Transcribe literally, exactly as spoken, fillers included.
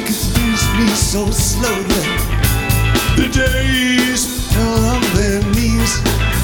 could lose me so slowly. The days fell on their knees.